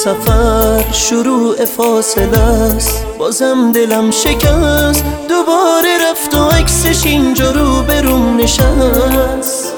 سفر شروع فاصله است، بازم دلم شکست، دوباره رفت و عکسش اینجا رو بروم نشست.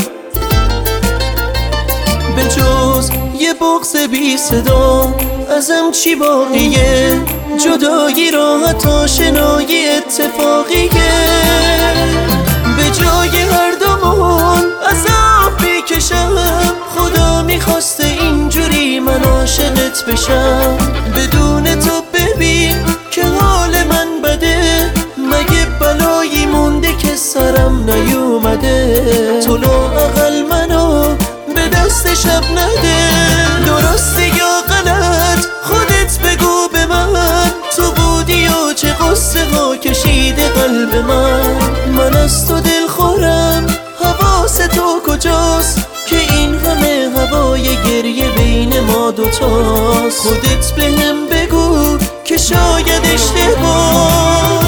به جز یه بغض بی صدا ازم چی باقیه؟ جدایی راحت آشنایی اتفاقیه. به جای هر دومون عذاب میکشم، خدا میخواسته اینجوری من عاشقت بشم. بدون تو ببین که حال من بده، مگه بلایی مونده که سرم نیومده؟ تو لااقل منو به دست شب نده. درسته یا غلط خودت بگو به من، تو بودی و چه قصه ها کشیده قلب من از تو دل خورم، حواس تو کجاست که این همه هوای گریه بین ما دوتاست؟ خودت بهم بگو که شاید اشتباه.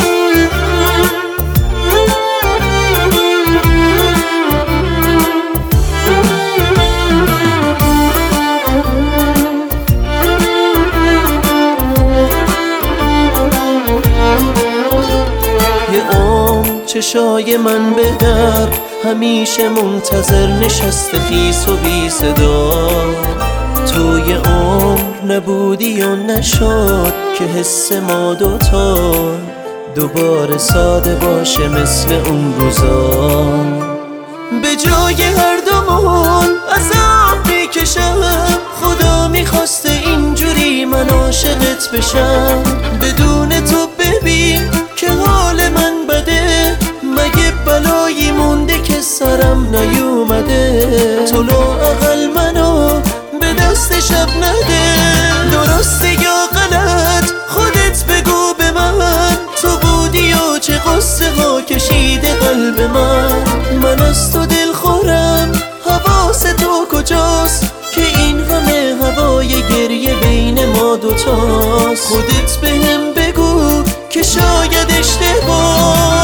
چشای من به در همیشه منتظر نشسته خیس و بی صدا. توی عمر نبودی و نشد که حس ما دوتا دوباره ساده باشه مثل اون روزا. به جای هر دومون عذاب میکشم، خدا میخواسته اینجوری من عاشقت بشم. بدون تو ببین که حال من بده، مگه بلایی مونده که سرم نیومده؟ تو لااقل منو به دست شب نده. درسته یا غلط خودت بگو به من، تو بودی و چه قصه ها کشیده قلب من از تو دل خورم، حواس تو کجاست که این همه هوای گریه بین ما دوتاست؟ خودت بهم بگو که شاید اشتباه.